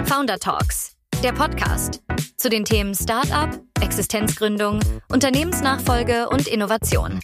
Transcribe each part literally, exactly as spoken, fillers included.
Founder Talks, der Podcast zu den Themen Startup, Existenzgründung, Unternehmensnachfolge und Innovation.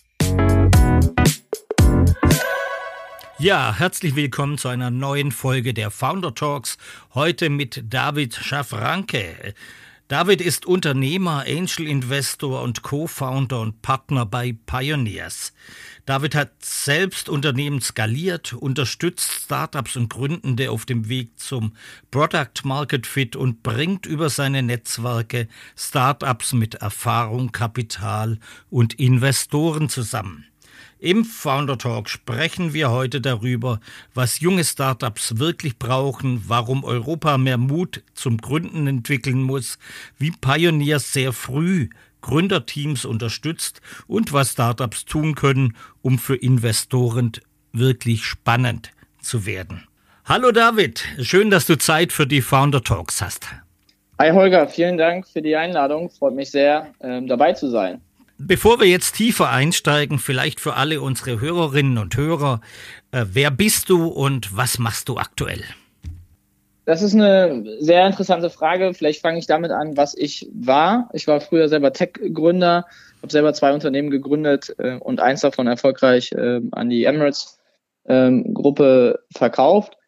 Ja, herzlich willkommen zu einer neuen Folge der Founder Talks, heute mit David Schafranke. David ist Unternehmer, Angel Investor und Co-Founder und Partner bei Pioneers. David hat selbst Unternehmen skaliert, unterstützt Startups und Gründende auf dem Weg zum Product Market Fit und bringt über seine Netzwerke Startups mit Erfahrung, Kapital und Investoren zusammen. Im Founder Talk sprechen wir heute darüber, was junge Startups wirklich brauchen, warum Europa mehr Mut zum Gründen entwickeln muss, wie Pioneers sehr früh Gründerteams unterstützt und was Startups tun können, um für Investoren wirklich spannend zu werden. Hallo David, schön, dass du Zeit für die Founder Talks hast. Hi Holger, vielen Dank für die Einladung. Freut mich sehr, ähm, dabei zu sein. Bevor wir jetzt tiefer einsteigen, vielleicht für alle unsere Hörerinnen und Hörer, äh, wer bist du und was machst du aktuell? Das ist eine sehr interessante Frage. Vielleicht fange ich damit an, was ich war. Ich war früher selber Tech-Gründer, habe selber zwei Unternehmen gegründet äh, und eins davon erfolgreich äh, an die Emirates-Gruppe äh, verkauft.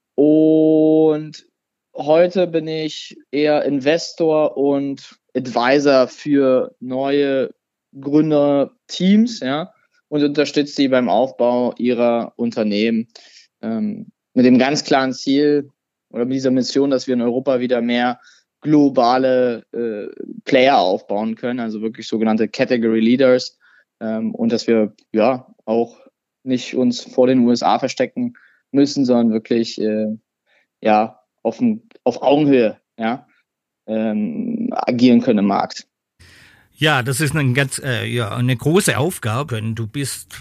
Und heute bin ich eher Investor und Advisor für neue Gründerteams, ja, und unterstützt sie beim Aufbau ihrer Unternehmen ähm, mit dem ganz klaren Ziel oder mit dieser Mission, dass wir in Europa wieder mehr globale äh, Player aufbauen können, also wirklich sogenannte Category Leaders, ähm, und dass wir ja auch nicht uns vor den U S A verstecken müssen, sondern wirklich äh, ja auf, auf Augenhöhe ja, ähm, agieren können im Markt. Ja, das ist eine ganz äh, ja, eine große Aufgabe. Du bist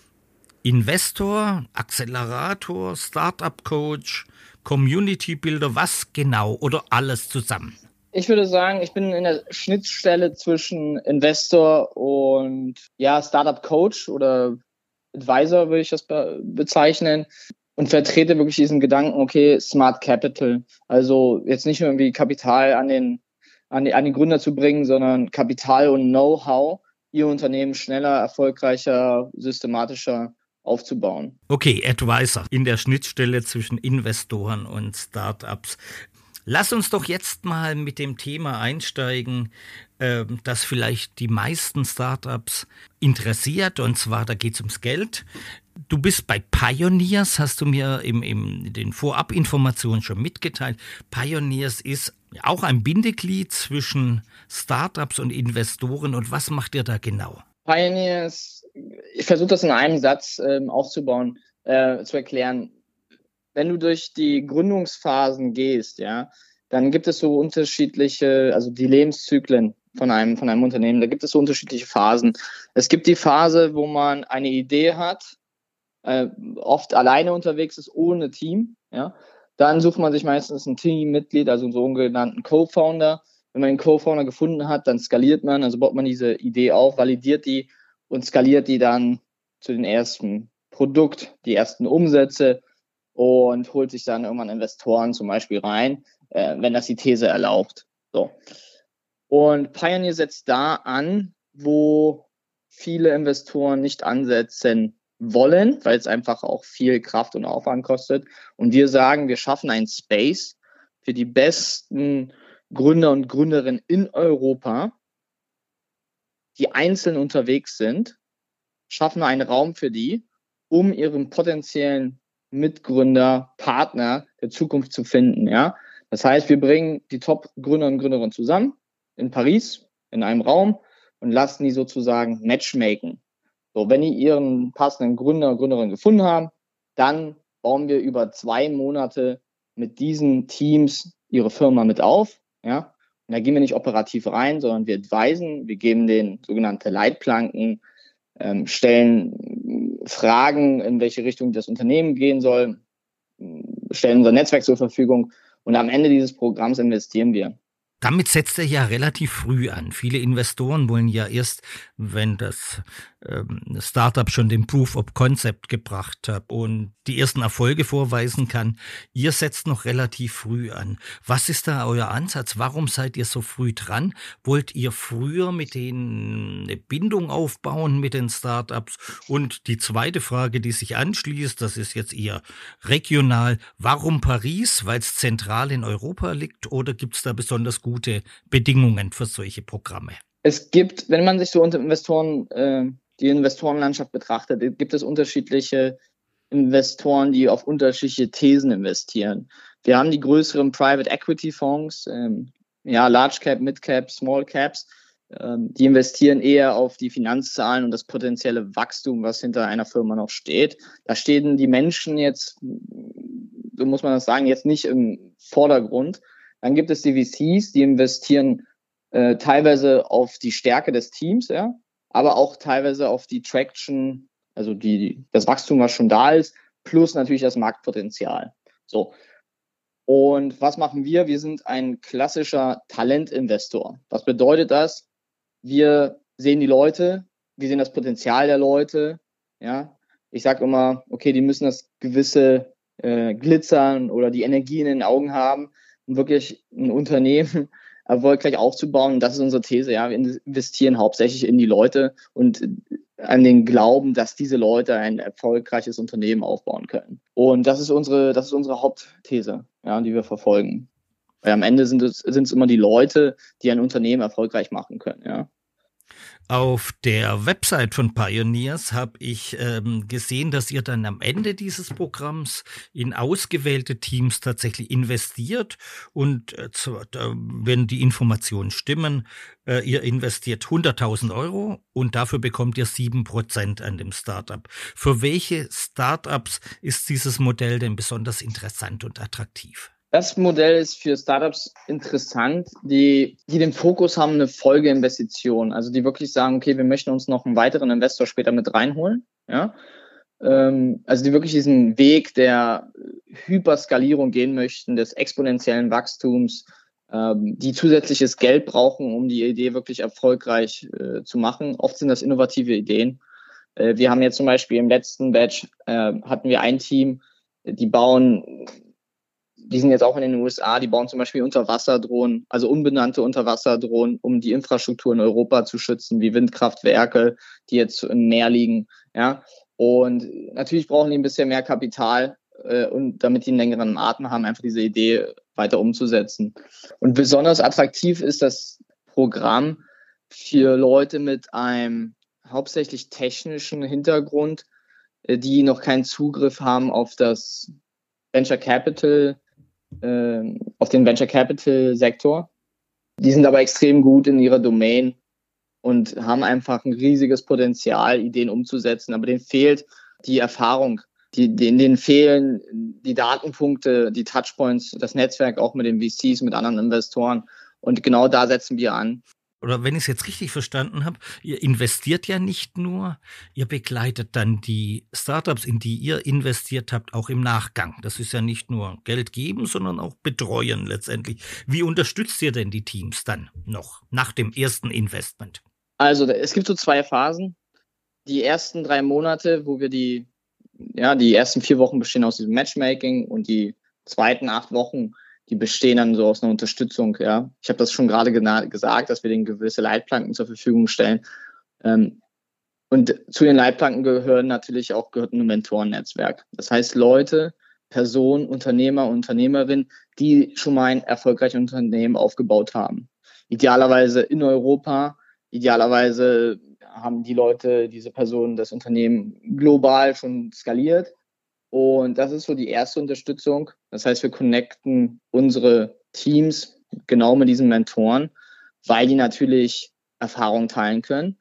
Investor, Accelerator, Startup-Coach, Community-Builder, was genau oder alles zusammen? Ich würde sagen, ich bin in der Schnittstelle zwischen Investor und ja, Startup-Coach oder Advisor würde ich das be- bezeichnen und vertrete wirklich diesen Gedanken, okay, Smart Capital, also jetzt nicht nur irgendwie Kapital an den An die, an die Gründer zu bringen, sondern Kapital und Know-how, ihr Unternehmen schneller, erfolgreicher, systematischer aufzubauen. Okay, Advisor in der Schnittstelle zwischen Investoren und Startups. Lass uns doch jetzt mal mit dem Thema einsteigen, äh, das vielleicht die meisten Startups interessiert, und zwar, da geht es ums Geld. Du bist bei Pioneers, hast du mir im, im den Vorabinformationen schon mitgeteilt. Pioneers ist auch ein Bindeglied zwischen Startups und Investoren. Und was macht ihr da genau? Pioneers, ich versuche das in einem Satz ähm, aufzubauen, äh, zu erklären. Wenn du durch die Gründungsphasen gehst, ja, dann gibt es so unterschiedliche, also die Lebenszyklen von einem, von einem Unternehmen, da gibt es so unterschiedliche Phasen. Es gibt die Phase, wo man eine Idee hat, äh, oft alleine unterwegs ist, ohne Team, ja. Dann sucht man sich meistens ein Teammitglied, also einen sogenannten Co-Founder. Wenn man einen Co-Founder gefunden hat, dann skaliert man, also baut man diese Idee auf, validiert die und skaliert die dann zu den ersten Produkt, die ersten Umsätze und holt sich dann irgendwann Investoren zum Beispiel rein, äh, wenn das die These erlaubt. So. Und Pioneer setzt da an, wo viele Investoren nicht ansetzen wollen, weil es einfach auch viel Kraft und Aufwand kostet. Und wir sagen, wir schaffen einen Space für die besten Gründer und Gründerinnen in Europa, die einzeln unterwegs sind, schaffen einen Raum für die, um ihren potenziellen Mitgründer, Partner der Zukunft zu finden. Ja? Das heißt, wir bringen die Top-Gründer und Gründerinnen zusammen in Paris, in einem Raum und lassen die sozusagen matchmaken. So, wenn die ihren passenden Gründer und Gründerin gefunden haben, dann bauen wir über zwei Monate mit diesen Teams ihre Firma mit auf. Ja? Und da gehen wir nicht operativ rein, sondern wir advisen, wir geben denen sogenannte Leitplanken, ähm, stellen Fragen, in welche Richtung das Unternehmen gehen soll, stellen unser Netzwerk zur Verfügung und am Ende dieses Programms investieren wir. Damit setzt er ja relativ früh an. Viele Investoren wollen ja erst, wenn das ähm, Startup schon den Proof of Concept gebracht hat und die ersten Erfolge vorweisen kann. Ihr setzt noch relativ früh an. Was ist da euer Ansatz? Warum seid ihr so früh dran? Wollt ihr früher mit denen eine Bindung aufbauen mit den Startups? Und die zweite Frage, die sich anschließt, das ist jetzt eher regional. Warum Paris? Weil es zentral in Europa liegt, oder gibt es da besonders gute Bedingungen für solche Programme? Es gibt, wenn man sich so unter Investoren, äh, die Investorenlandschaft betrachtet, gibt es unterschiedliche Investoren, die auf unterschiedliche Thesen investieren. Wir haben die größeren Private Equity Fonds, ähm, ja, Large Cap, Mid Cap, Small Caps, ähm, die investieren eher auf die Finanzzahlen und das potenzielle Wachstum, was hinter einer Firma noch steht. Da stehen die Menschen jetzt, so muss man das sagen, jetzt nicht im Vordergrund. Dann gibt es die V Cs, die investieren äh, teilweise auf die Stärke des Teams, ja, aber auch teilweise auf die Traction, also die, das Wachstum, was schon da ist, plus natürlich das Marktpotenzial. So. Und was machen wir? Wir sind ein klassischer Talentinvestor. Was bedeutet das? Wir sehen die Leute, wir sehen das Potenzial der Leute, ja. Ich sage immer, okay, die müssen das gewisse äh, Glitzern oder die Energie in den Augen haben, um wirklich ein Unternehmen erfolgreich aufzubauen. Und das ist unsere These. Ja, wir investieren hauptsächlich in die Leute und an den Glauben, dass diese Leute ein erfolgreiches Unternehmen aufbauen können. Und das ist unsere, das ist unsere Hauptthese, ja, die wir verfolgen. Weil am Ende sind es, sind es immer die Leute, die ein Unternehmen erfolgreich machen können, ja. Auf der Website von Pioneers habe ich ähm, gesehen, dass ihr dann am Ende dieses Programms in ausgewählte Teams tatsächlich investiert und äh, zu, äh, wenn die Informationen stimmen, äh, ihr investiert hunderttausend Euro und dafür bekommt ihr sieben Prozent an dem Startup. Für welche Startups ist dieses Modell denn besonders interessant und attraktiv? Das Modell ist für Startups interessant, die, die den Fokus haben, eine Folgeinvestition. Also die wirklich sagen, okay, wir möchten uns noch einen weiteren Investor später mit reinholen. Ja? Ähm, also die wirklich diesen Weg der Hyperskalierung gehen möchten, des exponentiellen Wachstums, ähm, die zusätzliches Geld brauchen, um die Idee wirklich erfolgreich äh, zu machen. Oft sind das innovative Ideen. Äh, wir haben jetzt zum Beispiel im letzten Batch äh, hatten wir ein Team, die bauen... Die sind jetzt auch in den U S A, die bauen zum Beispiel Unterwasserdrohnen, also unbenannte Unterwasserdrohnen, um die Infrastruktur in Europa zu schützen, wie Windkraftwerke, die jetzt im Meer liegen. Ja, und natürlich brauchen die ein bisschen mehr Kapital, äh, und damit die einen längeren Atem haben, einfach diese Idee weiter umzusetzen. Und besonders attraktiv ist das Programm für Leute mit einem hauptsächlich technischen Hintergrund, äh, die noch keinen Zugriff haben auf das Venture Capital, auf den Venture Capital Sektor. Die sind aber extrem gut in ihrer Domain und haben einfach ein riesiges Potenzial, Ideen umzusetzen, aber denen fehlt die Erfahrung, die, denen fehlen die Datenpunkte, die Touchpoints, das Netzwerk auch mit den V Cs, mit anderen Investoren, und genau da setzen wir an. Oder wenn ich es jetzt richtig verstanden habe, ihr investiert ja nicht nur, ihr begleitet dann die Startups, in die ihr investiert habt, auch im Nachgang. Das ist ja nicht nur Geld geben, sondern auch betreuen letztendlich. Wie unterstützt ihr denn die Teams dann noch nach dem ersten Investment? Also es gibt so zwei Phasen. Die ersten drei Monate, wo wir die, ja, die ersten vier Wochen bestehen aus diesem Matchmaking und die zweiten acht Wochen, die bestehen dann so aus einer Unterstützung, ja. Ich habe das schon gerade gena- gesagt, dass wir denen gewisse Leitplanken zur Verfügung stellen. Ähm, und zu den Leitplanken gehören natürlich auch gehört ein Mentorennetzwerk. Das heißt Leute, Personen, Unternehmer, Unternehmerinnen, die schon mal ein erfolgreiches Unternehmen aufgebaut haben. Idealerweise in Europa, idealerweise haben die Leute, diese Personen, das Unternehmen global schon skaliert. Und das ist so die erste Unterstützung. Das heißt, wir connecten unsere Teams genau mit diesen Mentoren, weil die natürlich Erfahrung teilen können.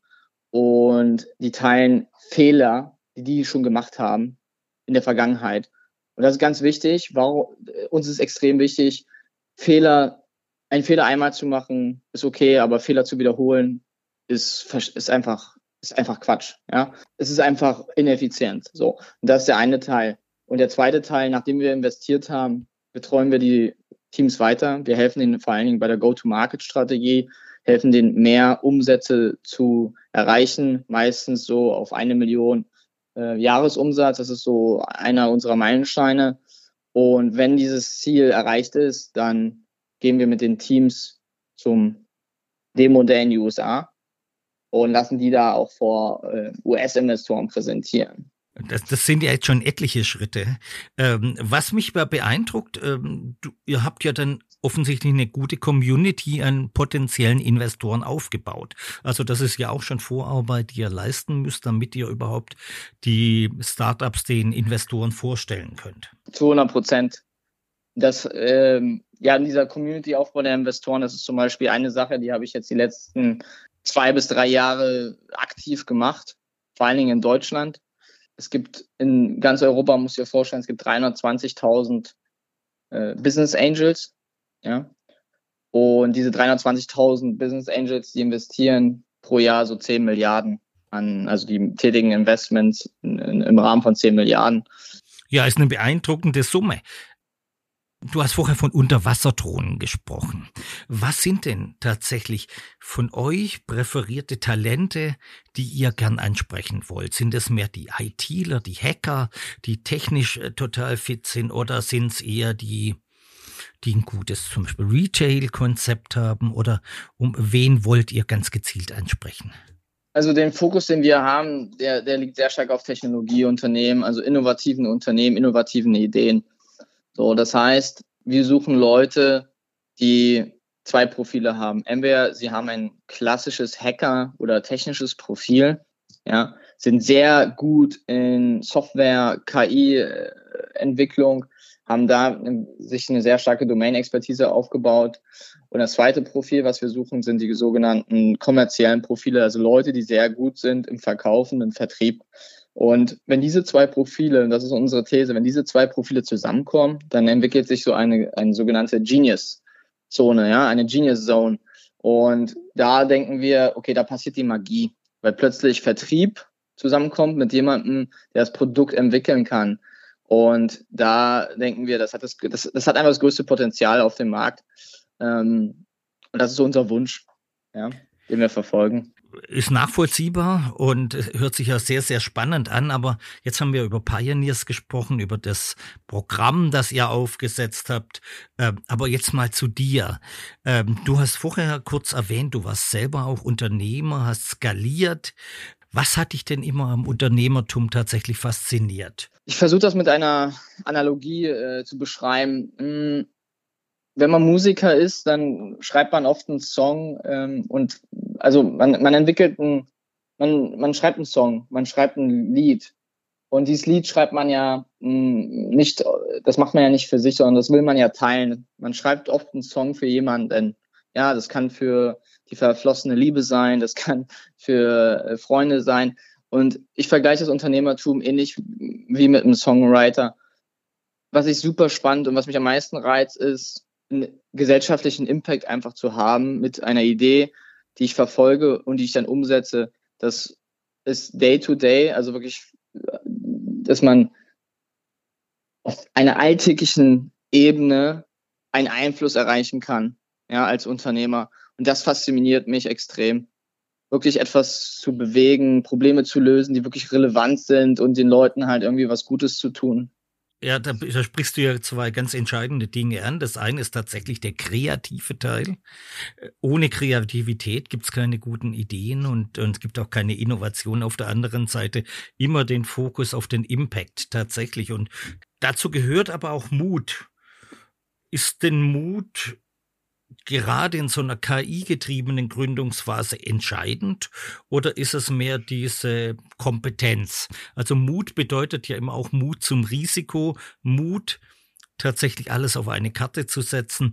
Und die teilen Fehler, die die schon gemacht haben in der Vergangenheit. Und das ist ganz wichtig. Warum, uns ist extrem wichtig, Fehler, einen Fehler einmal zu machen, ist okay, aber Fehler zu wiederholen, ist, ist einfach ist einfach Quatsch, ja. Es ist einfach ineffizient, so. Und das ist der eine Teil. Und der zweite Teil, nachdem wir investiert haben, betreuen wir die Teams weiter. Wir helfen ihnen vor allen Dingen bei der Go-to-Market-Strategie, helfen denen mehr Umsätze zu erreichen, meistens so auf eine Million äh, Jahresumsatz. Das ist so einer unserer Meilensteine. Und wenn dieses Ziel erreicht ist, dann gehen wir mit den Teams zum Demo Day in die U S A und lassen die da auch vor äh, U S-Investoren präsentieren. Das, das sind ja jetzt schon etliche Schritte. Ähm, was mich beeindruckt, ähm, du, ihr habt ja dann offensichtlich eine gute Community an potenziellen Investoren aufgebaut. Also das ist ja auch schon Vorarbeit, die ihr leisten müsst, damit ihr überhaupt die Startups den Investoren vorstellen könnt. Zu hundert Prozent. Das, ähm, ja, in dieser Community-Aufbau der Investoren, das ist zum Beispiel eine Sache, die habe ich jetzt die letzten zwei bis drei Jahre aktiv gemacht, vor allen Dingen in Deutschland. Es gibt in ganz Europa, muss ich dir vorstellen, es gibt dreihundertzwanzigtausend äh, Business Angels. Ja? Und diese dreihundertzwanzigtausend Business Angels, die investieren pro Jahr so zehn Milliarden an, also die tätigen Investments in, in, im Rahmen von zehn Milliarden. Ja, ist eine beeindruckende Summe. Du hast vorher von Unterwasserdrohnen gesprochen. Was sind denn tatsächlich von euch präferierte Talente, die ihr gern ansprechen wollt? Sind es mehr die ITler, die Hacker, die technisch äh, total fit sind, oder sind es eher die, die ein gutes zum Beispiel Retail-Konzept haben, oder um wen wollt ihr ganz gezielt ansprechen? Also den Fokus, den wir haben, der, der liegt sehr stark auf Technologieunternehmen, also innovativen Unternehmen, innovativen Ideen. So, das heißt, wir suchen Leute, die zwei Profile haben. Entweder sie haben ein klassisches Hacker- oder technisches Profil, ja, sind sehr gut in Software, K I-Entwicklung, haben da sich eine sehr starke Domain-Expertise aufgebaut. Und das zweite Profil, was wir suchen, sind die sogenannten kommerziellen Profile, also Leute, die sehr gut sind im Verkaufen, im Vertrieb. Und wenn diese zwei Profile, das ist unsere These, wenn diese zwei Profile zusammenkommen, dann entwickelt sich so eine, eine sogenannte Genius-Zone, ja, eine Genius-Zone. Und da denken wir, okay, da passiert die Magie, weil plötzlich Vertrieb zusammenkommt mit jemandem, der das Produkt entwickeln kann. Und da denken wir, das hat, das, das, das hat einfach das größte Potenzial auf dem Markt. Ähm, und das ist so unser Wunsch, ja, den wir verfolgen. Ist nachvollziehbar und hört sich ja sehr, sehr spannend an, aber jetzt haben wir über Pioneers gesprochen, über das Programm, das ihr aufgesetzt habt, aber jetzt mal zu dir. Du hast vorher kurz erwähnt, du warst selber auch Unternehmer, hast skaliert. Was hat dich denn immer am Unternehmertum tatsächlich fasziniert? Ich versuche das mit einer Analogie äh, zu beschreiben. Hm. Wenn man Musiker ist, dann schreibt man oft einen Song ähm, und also man, man entwickelt einen, man, man schreibt einen Song, man schreibt ein Lied und dieses Lied schreibt man ja mh, nicht, das macht man ja nicht für sich, sondern das will man ja teilen. Man schreibt oft einen Song für jemanden. Ja, das kann für die verflossene Liebe sein, das kann für äh, Freunde sein. Und ich vergleiche das Unternehmertum ähnlich wie mit einem Songwriter. Was ich super spannend und was mich am meisten reizt, ist, einen gesellschaftlichen Impact einfach zu haben mit einer Idee, die ich verfolge und die ich dann umsetze. Das ist Day to Day, also wirklich, dass man auf einer alltäglichen Ebene einen Einfluss erreichen kann, ja, als Unternehmer. Und das fasziniert mich extrem. Wirklich etwas zu bewegen, Probleme zu lösen, die wirklich relevant sind und den Leuten halt irgendwie was Gutes zu tun. Ja, da, da sprichst du ja zwei ganz entscheidende Dinge an. Das eine ist tatsächlich der kreative Teil. Ohne Kreativität gibt's keine guten Ideen und, und es gibt auch keine Innovation. Auf der anderen Seite immer den Fokus auf den Impact tatsächlich. Und dazu gehört aber auch Mut. Ist denn Mut gerade in so einer K I-getriebenen Gründungsphase entscheidend oder ist es mehr diese Kompetenz? Also Mut bedeutet ja immer auch Mut zum Risiko, Mut, tatsächlich alles auf eine Karte zu setzen.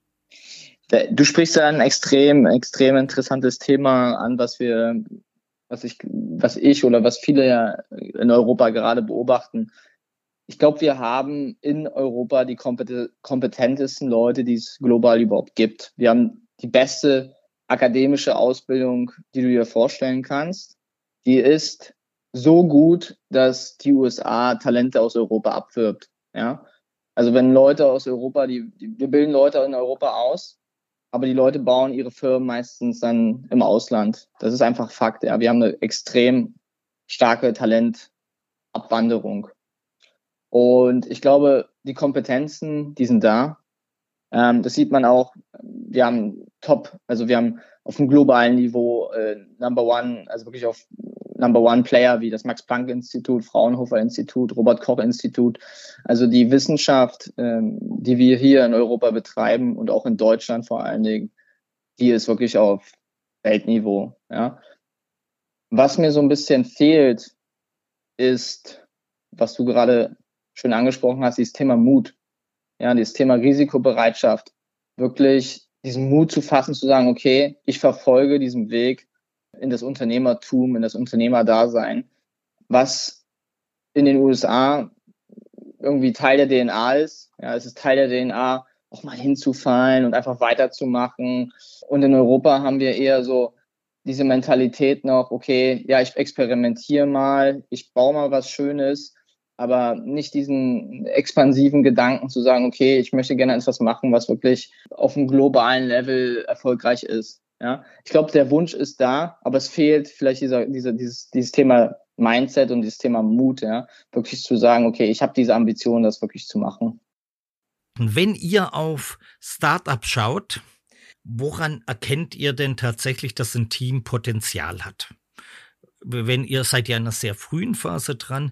Du sprichst da ein extrem, extrem interessantes Thema an, was wir, was ich, was ich oder was viele ja in Europa gerade beobachten. Ich glaube, wir haben in Europa die kompetentesten Leute, die es global überhaupt gibt. Wir haben die beste akademische Ausbildung, die du dir vorstellen kannst. Die ist so gut, dass die U S A Talente aus Europa abwirbt. Ja? Also wenn Leute aus Europa, die, die wir bilden Leute in Europa aus, aber die Leute bauen ihre Firmen meistens dann im Ausland. Das ist einfach Fakt. Ja, wir haben eine extrem starke Talentabwanderung. Und ich glaube, die Kompetenzen, die sind da. Ähm, das sieht man auch. Wir haben Top, also wir haben auf dem globalen Niveau äh, Number One, also wirklich auf Number One Player wie das Max-Planck-Institut, Fraunhofer-Institut, Robert-Koch-Institut. Also die Wissenschaft, ähm, die wir hier in Europa betreiben und auch in Deutschland vor allen Dingen, die ist wirklich auf Weltniveau. Ja. Was mir so ein bisschen fehlt, ist, was du gerade schön angesprochen hast, dieses Thema Mut. Ja, dieses Thema Risikobereitschaft. Wirklich diesen Mut zu fassen, zu sagen, okay, ich verfolge diesen Weg in das Unternehmertum, in das Unternehmerdasein, was in den U S A irgendwie Teil der D N A ist. Ja, es ist Teil der D N A, auch mal hinzufallen und einfach weiterzumachen. Und in Europa haben wir eher so diese Mentalität noch, okay, ja, ich experimentiere mal, ich baue mal was Schönes, aber nicht diesen expansiven Gedanken zu sagen, okay, ich möchte gerne etwas machen, was wirklich auf einem globalen Level erfolgreich ist. Ja, ich glaube, der Wunsch ist da, aber es fehlt vielleicht dieser, dieser, dieses, dieses Thema Mindset und dieses Thema Mut, ja, wirklich zu sagen, okay, ich habe diese Ambition, das wirklich zu machen. Und wenn ihr auf Startup schaut, woran erkennt ihr denn tatsächlich, dass ein Team Potenzial hat? Wenn ihr seid ja in einer sehr frühen Phase dran,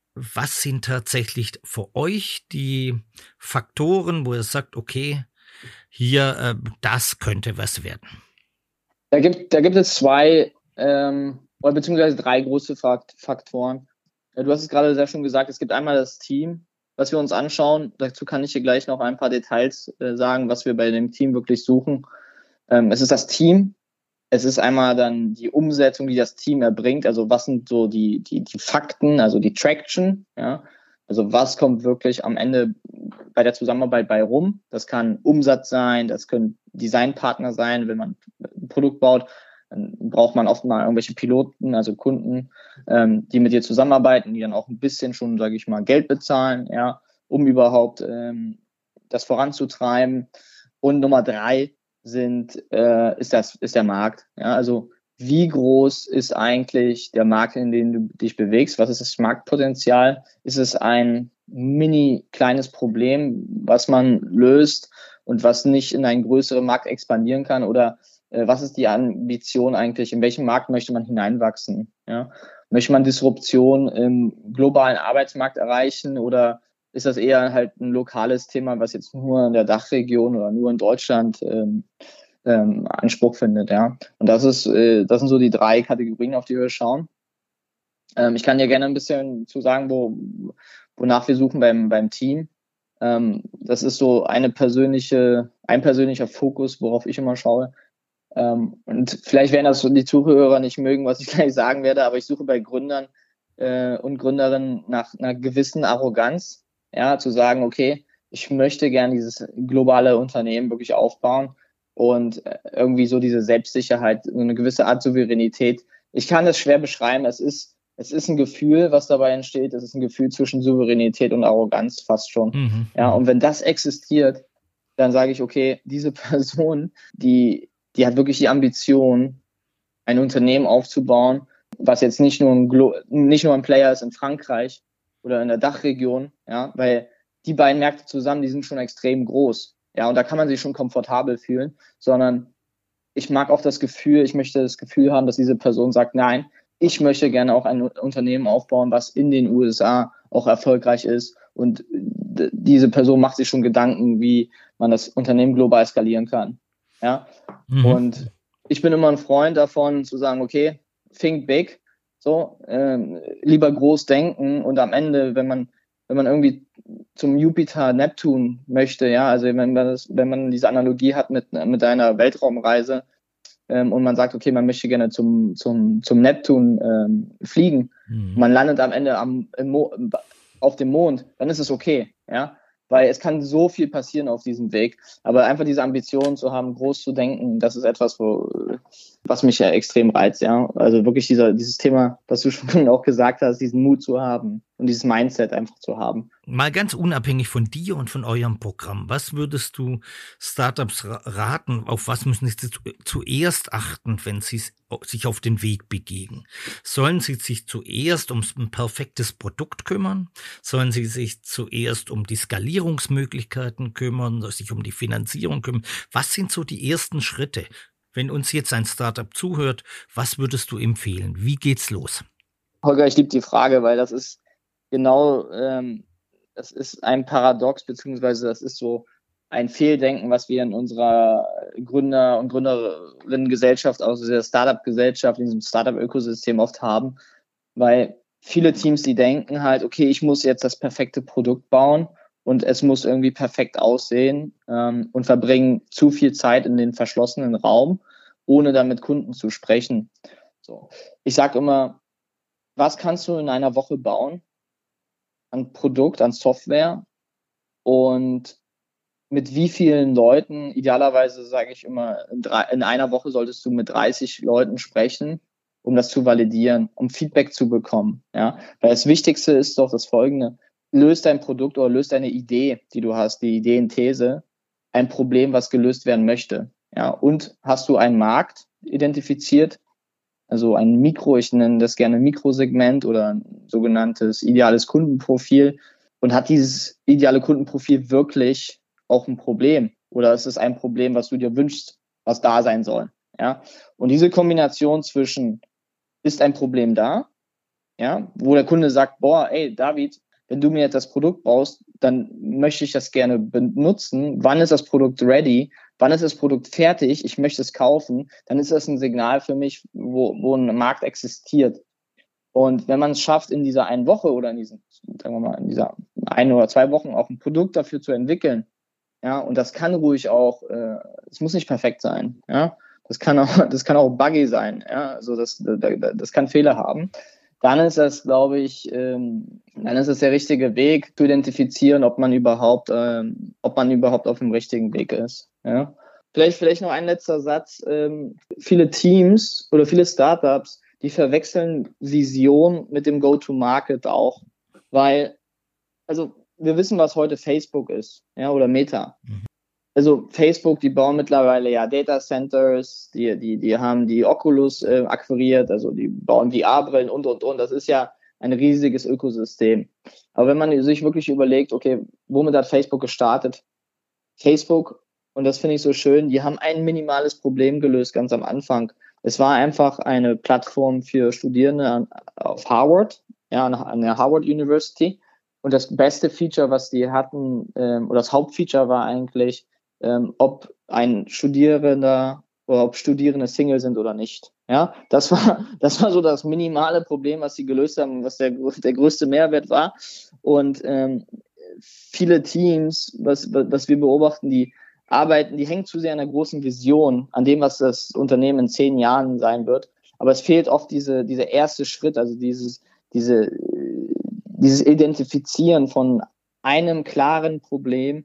was sind tatsächlich für euch die Faktoren, wo ihr sagt, okay, hier, äh, das könnte was werden? Da gibt, da gibt es zwei ähm, oder beziehungsweise drei große Faktoren. Ja, du hast es gerade sehr schön gesagt, es gibt einmal das Team, was wir uns anschauen. Dazu kann ich hier gleich noch ein paar Details äh, sagen, was wir bei dem Team wirklich suchen. Ähm, es ist das Team. Es ist einmal dann die Umsetzung, die das Team erbringt. Also was sind so die, die, die Fakten, also die Traction, ja. Also was kommt wirklich am Ende bei der Zusammenarbeit bei rum? Das kann Umsatz sein, das können Designpartner sein. Wenn man ein Produkt baut, dann braucht man oft mal irgendwelche Piloten, also Kunden, ähm, die mit dir zusammenarbeiten, die dann auch ein bisschen schon, sage ich mal, Geld bezahlen, ja, um überhaupt ähm, das voranzutreiben. Und Nummer drei sind äh, ist das ist der Markt. Ja, also wie groß ist eigentlich der Markt, in dem du dich bewegst? Was ist das Marktpotenzial? Ist es ein mini kleines Problem, was man löst und was nicht in einen größeren Markt expandieren kann? Oder äh, was ist die Ambition eigentlich? In welchen Markt möchte man hineinwachsen? Ja? Möchte man Disruption im globalen Arbeitsmarkt erreichen oder ist das eher halt ein lokales Thema, was jetzt nur in der Dachregion oder nur in Deutschland ähm, ähm, Anspruch findet, ja. Und das ist, äh, das sind so die drei Kategorien, auf die wir schauen. Ähm, ich kann dir gerne ein bisschen zu sagen, wo, wonach wir suchen beim, beim Team. Ähm, das ist so eine persönliche, ein persönlicher Fokus, worauf ich immer schaue. Ähm, und vielleicht werden das die Zuhörer nicht mögen, was ich gleich sagen werde, aber ich suche bei Gründern äh, und Gründerinnen nach einer gewissen Arroganz, ja, zu sagen, okay, ich möchte gerne dieses globale Unternehmen wirklich aufbauen und irgendwie so diese Selbstsicherheit, eine gewisse Art Souveränität. Ich kann das schwer beschreiben. Es ist, es ist ein Gefühl, was dabei entsteht. Es ist ein Gefühl zwischen Souveränität und Arroganz fast schon. Mhm. Ja, und wenn das existiert, dann sage ich, okay, diese Person, die, die hat wirklich die Ambition, ein Unternehmen aufzubauen, was jetzt nicht nur ein, Glo- nicht nur ein Player ist in Frankreich oder in der Dachregion, ja, weil die beiden Märkte zusammen, die sind schon extrem groß. Ja, und da kann man sich schon komfortabel fühlen, sondern ich mag auch das Gefühl, ich möchte das Gefühl haben, dass diese Person sagt, nein, ich möchte gerne auch ein Unternehmen aufbauen, was in den U S A auch erfolgreich ist. Und d- diese Person macht sich schon Gedanken, wie man das Unternehmen global skalieren kann. Ja, mhm. Und ich bin immer ein Freund davon, zu sagen, okay, think big, so, ähm, lieber groß denken und am Ende, wenn man wenn man irgendwie zum Jupiter, Neptun möchte, ja, also wenn man das, wenn man diese Analogie hat mit, mit einer Weltraumreise ähm, und man sagt, okay, man möchte gerne zum, zum, zum Neptun ähm, fliegen, mhm. man landet am Ende am, im Mo- auf dem Mond, dann ist es okay, ja, weil es kann so viel passieren auf diesem Weg, aber einfach diese Ambition zu haben, groß zu denken, das ist etwas, wo, was mich ja extrem reizt, ja, also wirklich dieser, dieses Thema, was du schon auch gesagt hast, diesen Mut zu haben, und dieses Mindset einfach zu haben. Mal ganz unabhängig von dir und von eurem Programm, was würdest du Startups raten, auf was müssen sie zu, zuerst achten, wenn sie sich auf den Weg begeben? Sollen sie sich zuerst um ein perfektes Produkt kümmern? Sollen sie sich zuerst um die Skalierungsmöglichkeiten kümmern, sich um die Finanzierung kümmern? Was sind so die ersten Schritte? Wenn uns jetzt ein Startup zuhört, was würdest du empfehlen? Wie geht's los? Holger, ich liebe die Frage, weil das ist genau, ähm, das ist ein Paradox, beziehungsweise das ist so ein Fehldenken, was wir in unserer Gründer- und Gründerinnen-Gesellschaft, also der Startup-Gesellschaft, in diesem Startup-Ökosystem oft haben, weil viele Teams, die denken halt, okay, ich muss jetzt das perfekte Produkt bauen und es muss irgendwie perfekt aussehen ähm, und verbringen zu viel Zeit in den verschlossenen Raum, ohne dann mit Kunden zu sprechen. So. Ich sage immer, was kannst du in einer Woche bauen an Produkt, an Software und mit wie vielen Leuten, idealerweise sage ich immer, in, drei, in einer Woche solltest du mit dreißig Leuten sprechen, um das zu validieren, um Feedback zu bekommen. Ja? Weil das Wichtigste ist doch das Folgende: Löst dein Produkt oder löst deine Idee, die du hast, die Ideenthese, ein Problem, was gelöst werden möchte. Ja? Und hast du einen Markt identifiziert, also ein Mikro, ich nenne das gerne Mikrosegment oder ein sogenanntes ideales Kundenprofil, und hat dieses ideale Kundenprofil wirklich auch ein Problem? Oder ist es ein Problem, was du dir wünschst, was da sein soll? Ja? Und diese Kombination zwischen, ist ein Problem da, ja, wo der Kunde sagt, boah, ey, David, wenn du mir jetzt das Produkt baust, dann möchte ich das gerne benutzen. Wann ist das Produkt ready? Wann ist das Produkt fertig? Ich möchte es kaufen. Dann ist das ein Signal für mich, wo, wo ein Markt existiert. Und wenn man es schafft, in dieser einen Woche oder in diesen, sagen wir mal, in dieser ein oder zwei Wochen auch ein Produkt dafür zu entwickeln, ja, und das kann ruhig auch, äh, es muss nicht perfekt sein, ja, das kann auch, das kann auch buggy sein, ja, also das, das, das kann Fehler haben. Dann ist das, glaube ich, ähm, dann ist es der richtige Weg, zu identifizieren, ob man überhaupt, ähm, ob man überhaupt auf dem richtigen Weg ist. Ja. Vielleicht, vielleicht noch ein letzter Satz. Ähm, viele Teams oder viele Startups, die verwechseln Vision mit dem Go-to-Market auch, weil, also wir wissen, was heute Facebook ist, ja, oder Meta. Mhm. Also Facebook, die bauen mittlerweile ja Data Centers, die, die, die haben die Oculus äh, akquiriert, also die bauen V R-Brillen und, und, und. Das ist ja ein riesiges Ökosystem. Aber wenn man sich wirklich überlegt, okay, womit hat Facebook gestartet? Facebook, und das finde ich so schön, die haben ein minimales Problem gelöst ganz am Anfang. Es war einfach eine Plattform für Studierende auf Harvard, ja, an der Harvard University. Und das beste Feature, was die hatten, ähm, oder das Hauptfeature war eigentlich, Ähm, ob ein Studierender oder ob Studierende Single sind oder nicht. Ja, das war, das war so das minimale Problem, was sie gelöst haben, was der, der größte Mehrwert war. Und ähm, viele Teams, was, was wir beobachten, die arbeiten, die hängen zu sehr an der großen Vision, an dem, was das Unternehmen in zehn Jahren sein wird. Aber es fehlt oft diese, dieser erste Schritt, also dieses, diese, dieses Identifizieren von einem klaren Problem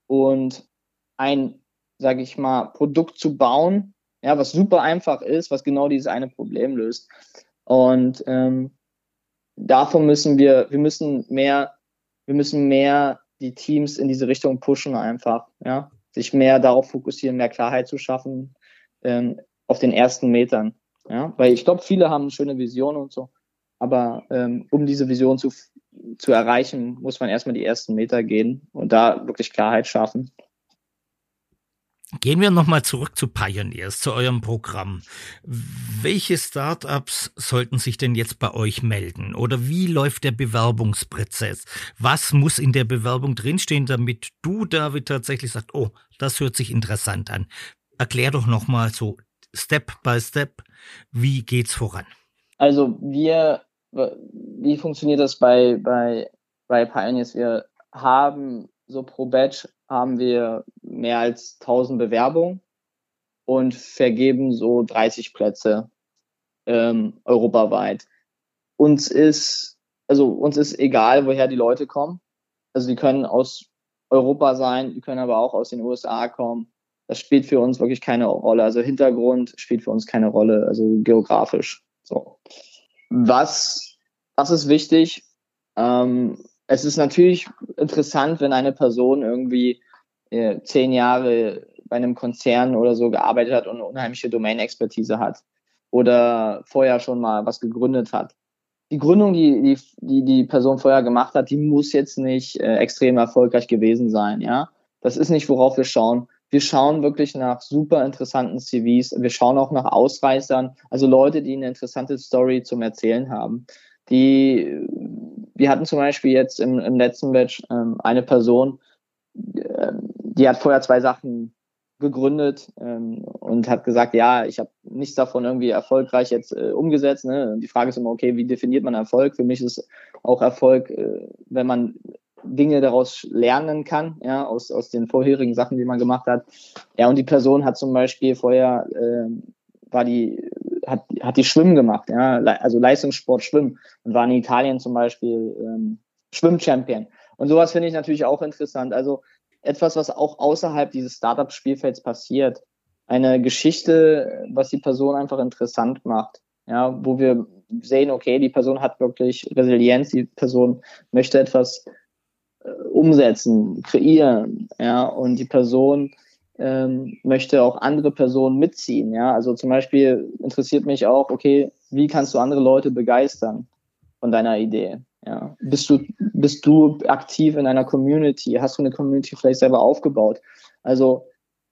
und ein, sage ich mal, Produkt zu bauen, ja, was super einfach ist, was genau dieses eine Problem löst. Und ähm, davon müssen wir, wir müssen mehr, wir müssen mehr die Teams in diese Richtung pushen einfach, ja, sich mehr darauf fokussieren, mehr Klarheit zu schaffen ähm, auf den ersten Metern, ja, weil ich glaube, viele haben eine schöne Vision und so, aber ähm, um diese Vision zu zu erreichen, muss man erstmal die ersten Meter gehen und da wirklich Klarheit schaffen. Gehen wir nochmal zurück zu Pioneers, zu eurem Programm. Welche Startups sollten sich denn jetzt bei euch melden? Oder wie läuft der Bewerbungsprozess? Was muss in der Bewerbung drinstehen, damit du, David, tatsächlich sagst, oh, das hört sich interessant an? Erklär doch nochmal so Step by Step, wie geht's voran? Also wir, wie funktioniert das bei, bei, bei Pioneers? Wir haben so pro Batch haben wir mehr als tausend Bewerbungen und vergeben so dreißig Plätze ähm, europaweit. Uns ist, also uns ist egal, woher die Leute kommen. Also die können aus Europa sein, die können aber auch aus den U S A kommen. Das spielt für uns wirklich keine Rolle. Also Hintergrund spielt für uns keine Rolle, also geografisch. So. Was, was ist wichtig? Ähm, es ist natürlich interessant, wenn eine Person irgendwie äh, zehn Jahre bei einem Konzern oder so gearbeitet hat und eine unheimliche Domain-Expertise hat oder vorher schon mal was gegründet hat. Die Gründung, die die, die, die Person vorher gemacht hat, die muss jetzt nicht äh, extrem erfolgreich gewesen sein, ja. Das ist nicht, worauf wir schauen. Wir schauen wirklich nach super interessanten C Vs. Wir schauen auch nach Ausreißern, also Leute, die eine interessante Story zum Erzählen haben. Die, wir hatten zum Beispiel jetzt im, im letzten Batch ähm, eine Person, äh, die hat vorher zwei Sachen gegründet ähm, und hat gesagt, ja, ich habe nichts davon irgendwie erfolgreich jetzt äh, umgesetzt. Ne? Die Frage ist immer, okay, wie definiert man Erfolg? Für mich ist auch Erfolg, äh, wenn man Dinge daraus lernen kann, ja, aus, aus den vorherigen Sachen, die man gemacht hat. Ja, und die Person hat zum Beispiel vorher, äh, war die, hat, hat die Schwimmen gemacht, ja, also Leistungssport Schwimmen und war in Italien zum Beispiel ähm, Schwimmchampion. Und sowas finde ich natürlich auch interessant. Also etwas, was auch außerhalb dieses Startup-Spielfelds passiert. Eine Geschichte, was die Person einfach interessant macht. Ja, wo wir sehen, okay, die Person hat wirklich Resilienz, die Person möchte etwas äh, umsetzen, kreieren, ja, und die Person ähm, möchte auch andere Personen mitziehen, ja. Also zum Beispiel interessiert mich auch, okay, wie kannst du andere Leute begeistern von deiner Idee? Ja, bist du, bist du aktiv in einer Community? Hast du eine Community vielleicht selber aufgebaut? Also,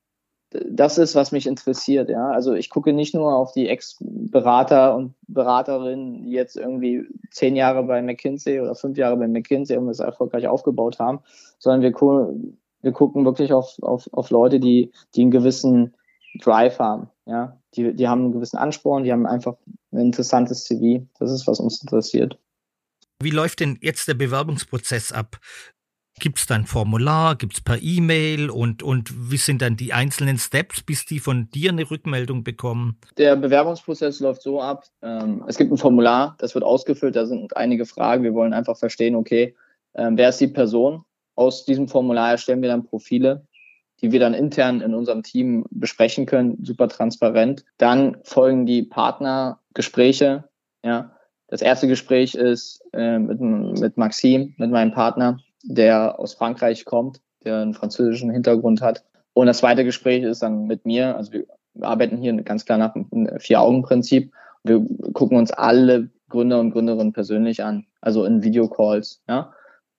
das ist, was mich interessiert, ja. Also, ich gucke nicht nur auf die Ex-Berater und Beraterinnen, die jetzt irgendwie zehn Jahre bei McKinsey oder fünf Jahre bei McKinsey und das erfolgreich aufgebaut haben, sondern wir, gu- wir gucken wirklich auf, auf, auf Leute, die, die einen gewissen Drive haben, ja. Die, die haben einen gewissen Ansporn, die haben einfach ein interessantes C V. Das ist, was uns interessiert. Wie läuft denn jetzt der Bewerbungsprozess ab? Gibt es dann ein Formular, gibt es per E-Mail und, und wie sind dann die einzelnen Steps, bis die von dir eine Rückmeldung bekommen? Der Bewerbungsprozess läuft so ab, ähm, es gibt ein Formular, das wird ausgefüllt, da sind einige Fragen. Wir wollen einfach verstehen, okay, ähm, wer ist die Person? Aus diesem Formular erstellen wir dann Profile, die wir dann intern in unserem Team besprechen können, super transparent. Dann folgen die Partnergespräche, ja. Das erste Gespräch ist äh, mit, mit Maxime, mit meinem Partner, der aus Frankreich kommt, der einen französischen Hintergrund hat. Und das zweite Gespräch ist dann mit mir. Also wir arbeiten hier ganz klar nach dem Vier-Augen-Prinzip. Wir gucken uns alle Gründer und Gründerinnen persönlich an, also in Videocalls. Ja?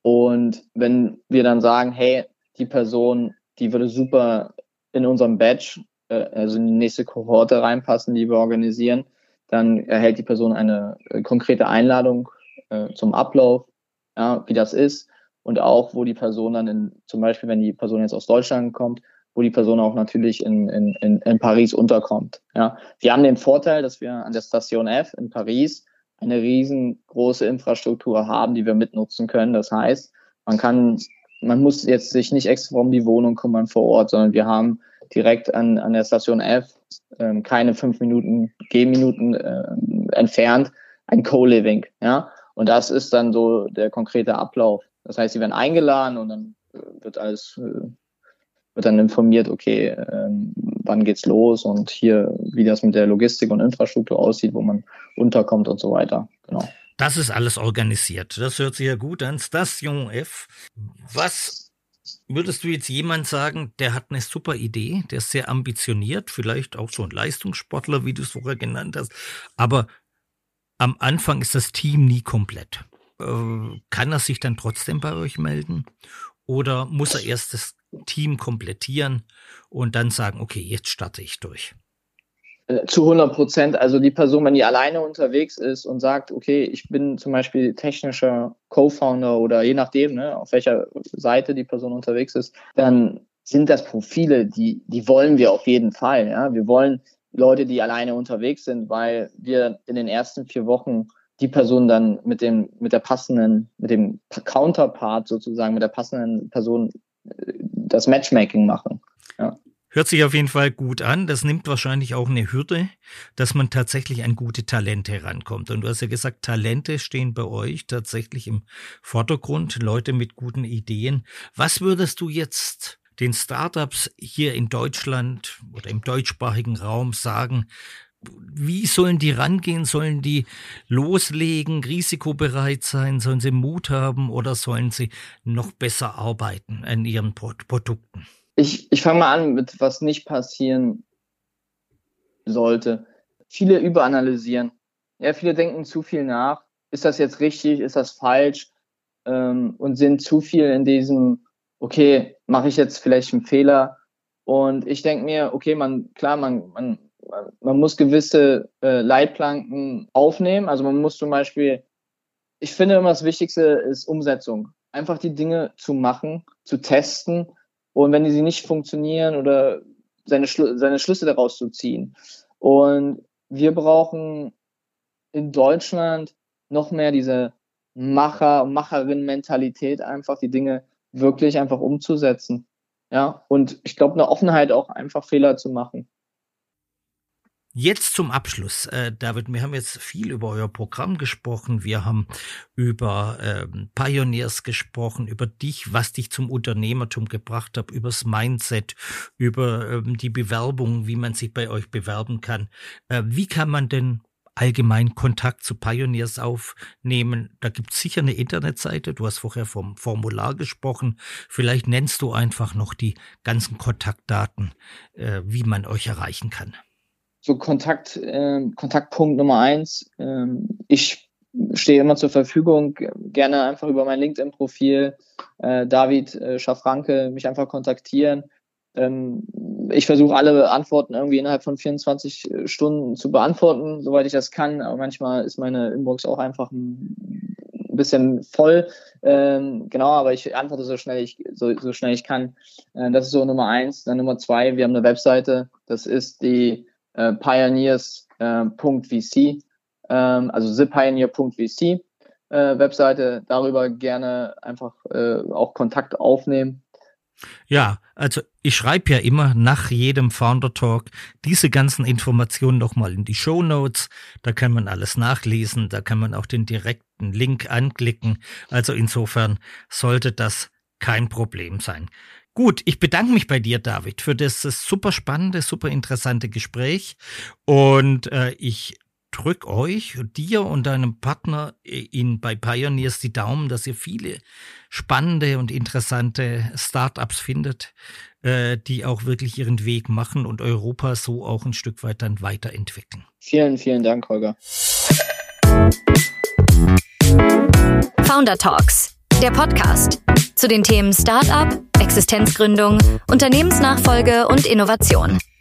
Und wenn wir dann sagen, hey, die Person, die würde super in unserem Batch, äh, also in die nächste Kohorte reinpassen, die wir organisieren, dann erhält die Person eine äh, konkrete Einladung äh, zum Ablauf, ja, wie das ist und auch, wo die Person dann in, zum Beispiel, wenn die Person jetzt aus Deutschland kommt, wo die Person auch natürlich in, in, in, in Paris unterkommt. Ja. Wir haben den Vorteil, dass wir an der Station F in Paris eine riesengroße Infrastruktur haben, die wir mitnutzen können. Das heißt, man kann, man muss jetzt sich nicht extra um die Wohnung kümmern vor Ort, sondern wir haben direkt an, an der Station F, ähm, keine fünf Minuten, Gehminuten äh, entfernt, ein Co-Living, ja. Und das ist dann so der konkrete Ablauf. Das heißt, sie werden eingeladen und dann äh, wird alles, äh, wird dann informiert, okay, ähm, wann geht's los und hier, wie das mit der Logistik und Infrastruktur aussieht, wo man unterkommt und so weiter, genau. Das ist alles organisiert. Das hört sich ja gut an. Station F. Was würdest du jetzt jemand sagen, der hat eine super Idee, der ist sehr ambitioniert, vielleicht auch so ein Leistungssportler, wie du es vorher genannt hast, aber am Anfang ist das Team nie komplett. Äh, kann er sich dann trotzdem bei euch melden? Oder muss er erst das Team komplettieren und dann sagen, okay, jetzt starte ich durch? Zu hundert Prozent. Also die Person, wenn die alleine unterwegs ist und sagt, okay, ich bin zum Beispiel technischer Co-Founder oder je nachdem, ne, auf welcher Seite die Person unterwegs ist, dann sind das Profile, die, die wollen wir auf jeden Fall. Ja? Wir wollen Leute, die alleine unterwegs sind, weil wir in den ersten vier Wochen die Person dann mit dem, mit der passenden, mit dem Counterpart sozusagen, mit der passenden Person das Matchmaking machen. Ja. Hört sich auf jeden Fall gut an. Das nimmt wahrscheinlich auch eine Hürde, dass man tatsächlich an gute Talente herankommt. Und du hast ja gesagt, Talente stehen bei euch tatsächlich im Vordergrund, Leute mit guten Ideen. Was würdest du jetzt den Startups hier in Deutschland oder im deutschsprachigen Raum sagen, wie sollen die rangehen? Sollen die loslegen, risikobereit sein? Sollen sie Mut haben oder sollen sie noch besser arbeiten an ihren Produkten? Ich, ich fange mal an mit, was nicht passieren sollte. Viele überanalysieren. Ja, viele denken zu viel nach. Ist das jetzt richtig? Ist das falsch? Ähm, und sind zu viel in diesem, okay, mache ich jetzt vielleicht einen Fehler? Und ich denke mir, okay, man, klar, man, man, man muss gewisse äh, Leitplanken aufnehmen. Also man muss zum Beispiel, ich finde immer das Wichtigste ist Umsetzung. Einfach die Dinge zu machen, zu testen und wenn die sie nicht funktionieren oder seine, Schlu- seine Schlüsse daraus zu ziehen. Und wir brauchen in Deutschland noch mehr diese Macher- und Macherin-Mentalität, einfach die Dinge wirklich einfach umzusetzen. Ja, und ich glaube, eine Offenheit auch einfach Fehler zu machen. Jetzt zum Abschluss, äh, David, wir haben jetzt viel über euer Programm gesprochen, wir haben über ähm, Pioneers gesprochen, über dich, was dich zum Unternehmertum gebracht hat, über das Mindset, über ähm, die Bewerbung, wie man sich bei euch bewerben kann. Äh, wie kann man denn allgemein Kontakt zu Pioneers aufnehmen? Da gibt es sicher eine Internetseite, du hast vorher vom Formular gesprochen, vielleicht nennst du einfach noch die ganzen Kontaktdaten, äh, wie man euch erreichen kann. So Kontakt, äh, Kontaktpunkt Nummer eins. Ähm, ich stehe immer zur Verfügung, gerne einfach über mein LinkedIn-Profil, äh, David äh, Schaffranke, mich einfach kontaktieren. Ähm, ich versuche alle Antworten irgendwie innerhalb von vierundzwanzig Stunden zu beantworten, soweit ich das kann. Aber manchmal ist meine Inbox auch einfach ein bisschen voll. Ähm, genau, aber ich antworte so schnell ich, so, so schnell ich kann. Äh, das ist so Nummer eins. Dann Nummer zwei, wir haben eine Webseite. Das ist die Uh, pioneers Punkt v c, ähm, also the pioneer Punkt v c äh, Webseite, darüber gerne einfach äh, auch Kontakt aufnehmen. Ja, also ich schreibe ja immer nach jedem Founder Talk diese ganzen Informationen nochmal in die Shownotes, da kann man alles nachlesen, da kann man auch den direkten Link anklicken, also insofern sollte das kein Problem sein. Gut, ich bedanke mich bei dir, David, für das super spannende, super interessante Gespräch und äh, ich drücke euch, dir und deinem Partner in, bei Pioneers die Daumen, dass ihr viele spannende und interessante Startups findet, äh, die auch wirklich ihren Weg machen und Europa so auch ein Stück weit dann weiterentwickeln. Vielen, vielen Dank, Holger. Founder Talks, der Podcast zu den Themen Startup, Existenzgründung, Unternehmensnachfolge und Innovation.